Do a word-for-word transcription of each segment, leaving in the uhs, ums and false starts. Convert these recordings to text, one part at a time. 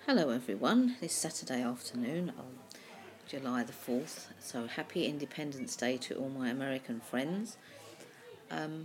Hello everyone, this Saturday afternoon on July the fourth, so happy Independence Day to all my American friends. Um,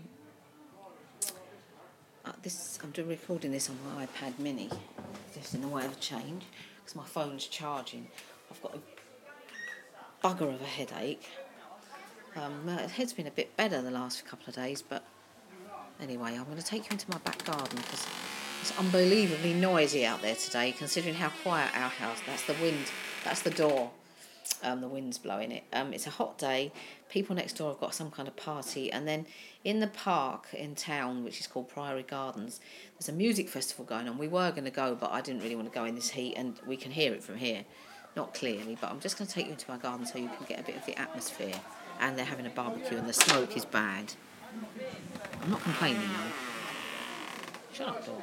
uh, this I'm doing recording this on my iPad mini, just in the way of a change, because my phone's charging. I've got a bugger of a headache. Um, my head's been a bit better the last couple of days, but anyway, I'm going to take you into my back garden because it's unbelievably noisy out there today, considering how quiet our house. That's the wind. That's the door. Um, the wind's blowing it. Um, it's a hot day. People next door have got some kind of party, and then in the park in town, which is called Priory Gardens, there's a music festival going on. We were going to go, but I didn't really want to go in this heat, and we can hear it from here, not clearly. But I'm just going to take you into my garden so you can get a bit of the atmosphere. And they're having a barbecue, and the smoke is bad. I'm not complaining though. Shut up, door.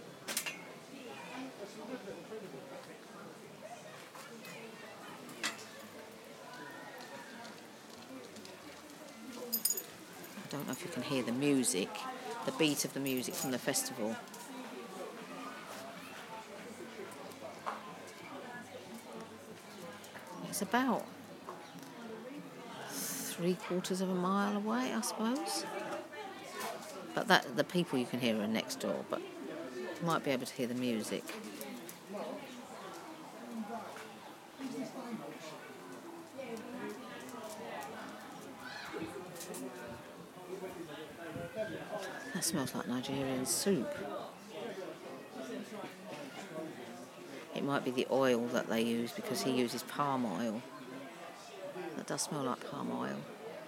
I don't know if you can hear the music, the beat of the music from the festival. It's about three quarters of a mile away, I suppose. But that the people you can hear are next door, but you might be able to hear the music. That smells like Nigerian soup. It might be the oil that they use because he uses palm oil. That does smell like palm oil.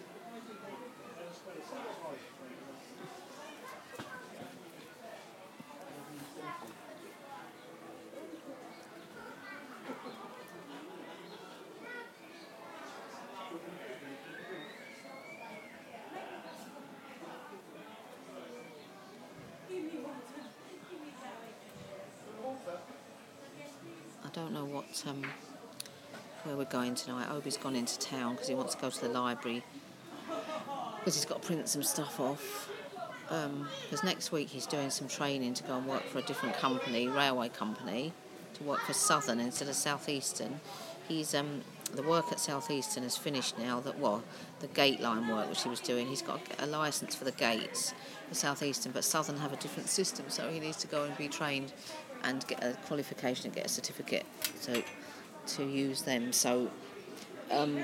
I don't know what um, where we're going tonight. Obi's gone into town because he wants to go to the library because he's got to print some stuff off. Because um, next week he's doing some training to go and work for a different company, railway company, to work for Southern instead of Southeastern. He's um, the work at Southeastern has finished now. That well, the gate line work which he was doing, he's got a licence for the gates for Southeastern, but Southern have a different system, so he needs to go and be trained and get a qualification and get a certificate to to use them. So um,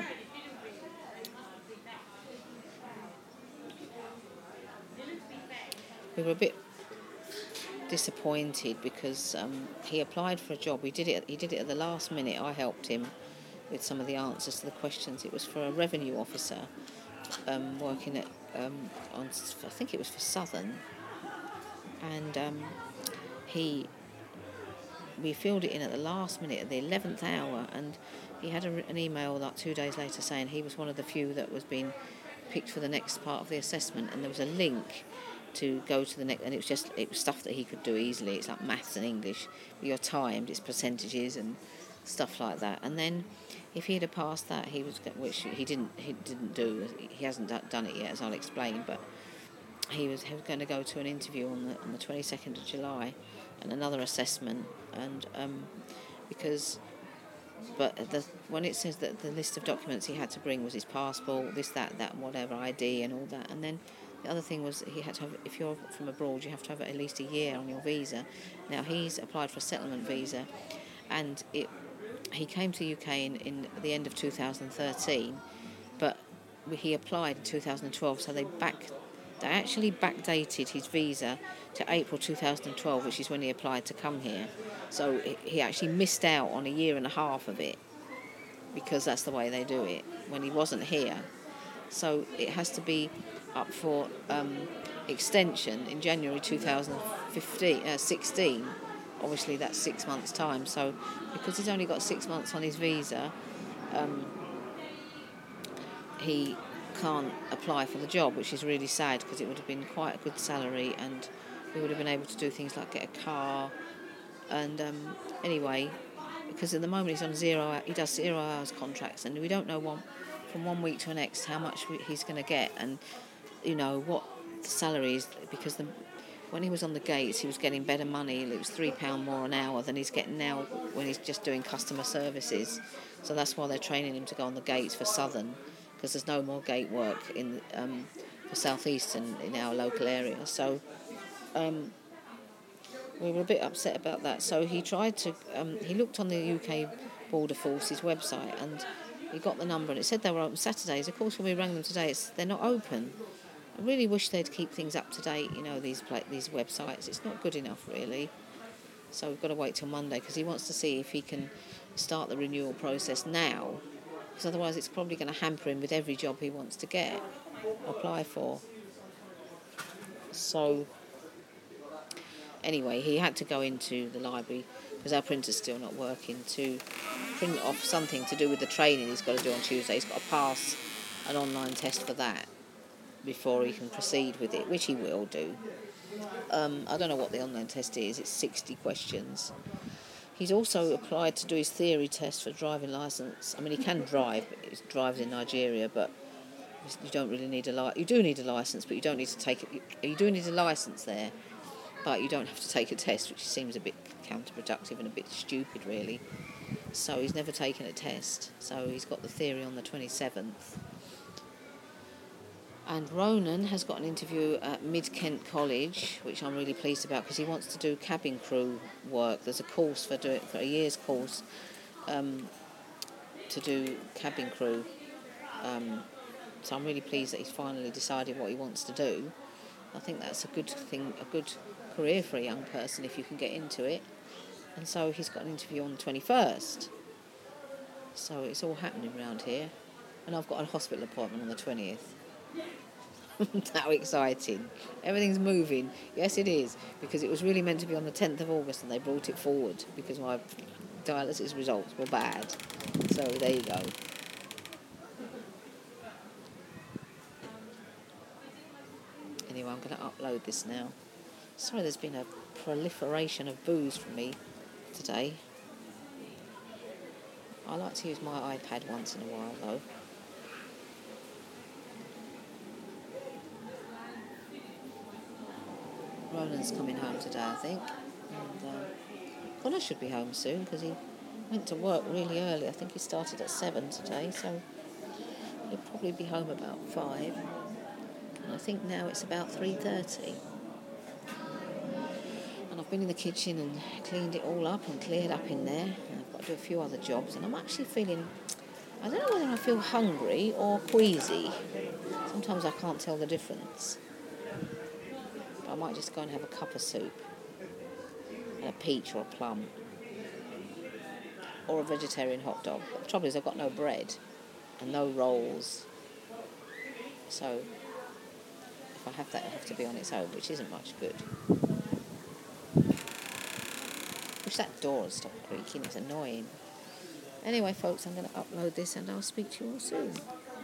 we were a bit disappointed because um, he applied for a job. We did it. He did it at the last minute. I helped him with some of the answers to the questions. It was for a revenue officer um, working at um, on. I think it was for Southern, and um, he. We filled it in at the last minute, at the eleventh hour, and he had a, an email like two days later saying he was one of the few that was being picked for the next part of the assessment, and there was a link to go to the next, and it was just it was stuff that he could do easily. It's like maths and English, but you're timed, it's percentages and stuff like that. And then if he had passed that, he was which he didn't he didn't do. He hasn't done it yet, as I'll explain, but he was, he was going to go to an interview on the on the twenty-second of July, and another assessment, and um, because. But the, when it says that the list of documents he had to bring was his passport, this, that, that, whatever, I D and all that, and then the other thing was he had to have, if you're from abroad, you have to have at least a year on your visa. Now he's applied for a settlement visa, and it he came to the U K in, in the end of two thousand thirteen, but he applied in two thousand twelve, so they back they actually backdated his visa to April two thousand twelve, which is when he applied to come here. So he actually missed out on a year and a half of it because that's the way they do it when he wasn't here. So it has to be up for um, extension in January two thousand sixteen. Obviously that's six months' time. So because he's only got six months on his visa, um, he can't apply for the job, which is really sad because it would have been quite a good salary and we would have been able to do things like get a car. And um, anyway, because at the moment he's on zero, he does zero hours contracts, and we don't know one, from one week to the next how much he's going to get, and you know what the salary is, because the when he was on the gates, he was getting better money. It was three pound more an hour than he's getting now when he's just doing customer services. So that's why they're training him to go on the gates for Southern, because there's no more gate work in um, for South Eastern in our local area. So um, we were a bit upset about that. So he tried to. Um, he looked on the U K Border Force's website and he got the number and it said they were open Saturdays. Of course, when we rang them today, it's, they're not open. I really wish they'd keep things up to date, you know, these these websites. It's not good enough, really. So we've got to wait till Monday because he wants to see if he can start the renewal process now, because otherwise it's probably going to hamper him with every job he wants to get, apply for. So anyway, he had to go into the library because our printer's still not working to print off something to do with the training he's got to do on Tuesday. He's got to pass an online test for that before he can proceed with it, which he will do. Um, I don't know what the online test is. It's sixty questions. He's also applied to do his theory test for driving licence. I mean, he can drive. He drives in Nigeria, but you don't really need a li- You do need a licence, but you don't need to take it. You do need a licence there, but you don't have to take a test, which seems a bit counterproductive and a bit stupid, really. So he's never taken a test. So he's got the theory on the twenty-seventh. And Ronan has got an interview at Mid Kent College, which I'm really pleased about because he wants to do cabin crew work. There's a course for do it for a year's course um, to do cabin crew. Um, so I'm really pleased that he's finally decided what he wants to do. I think that's a good thing, a good career for a young person if you can get into it. And so he's got an interview on the twenty-first. So it's all happening around here. And I've got a hospital appointment on the twentieth. How exciting. Everything's moving. Yes, it is, because it was really meant to be on the tenth of August and they brought it forward because my dialysis results were bad. So there you go. Anyway, I'm going to upload this now. Sorry, there's been a proliferation of booze from me today. I like to use my iPad once in a while, though. Roland's coming home today, I think. And uh, Connor should be home soon because he went to work really early. I think he started at seven today, so he'll probably be home about five. And I think now it's about three thirty. And I've been in the kitchen and cleaned it all up and cleared up in there. And I've got to do a few other jobs. And I'm actually feeling, I don't know whether I feel hungry or queasy. Sometimes I can't tell the difference. But I might just go and have a cup of soup. And a peach or a plum. Or a vegetarian hot dog. But the trouble is I've got no bread and no rolls. So if I have that, it'll have to be on its own, which isn't much good. Wish that door would stop creaking, it's annoying. Anyway, folks, I'm going to upload this and I'll speak to you all soon.